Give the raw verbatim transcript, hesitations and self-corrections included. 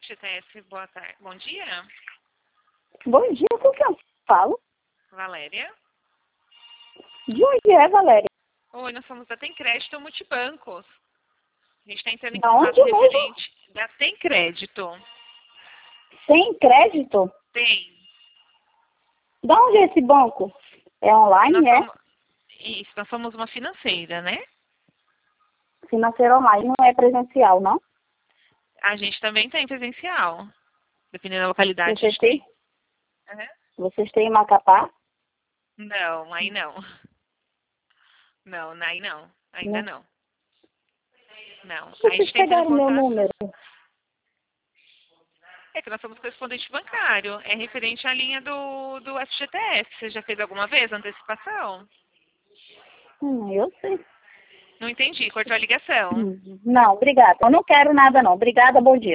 G T S, boa tarde. Bom dia. Bom dia, com quem eu falo? Valéria. De onde é, Valéria? Oi, nós somos da Tem Crédito Multibancos. A gente está entrando em Da contato onde mesmo? referente da Tem Crédito. Tem crédito? Tem. Da onde é esse banco? É online, Nós é? somos, isso, nós somos uma financeira, né? Financeiro online, não é presencial, não? A gente também tem presencial. Dependendo da localidade, a Vocês gente têm? tem. Uhum. Vocês têm em Macapá? Não, aí não. Não, aí não. Ainda Não. não. Não. Aí a Vocês gente está entrando em pegaram meu contato. número? É que nós somos correspondente bancário. É referente à linha do, do F G T S. Você já fez alguma vez antecipação? Hum, eu sei. Não entendi. Cortou a ligação. Hum, Não, obrigada. Eu não quero nada, não. Obrigada, bom dia.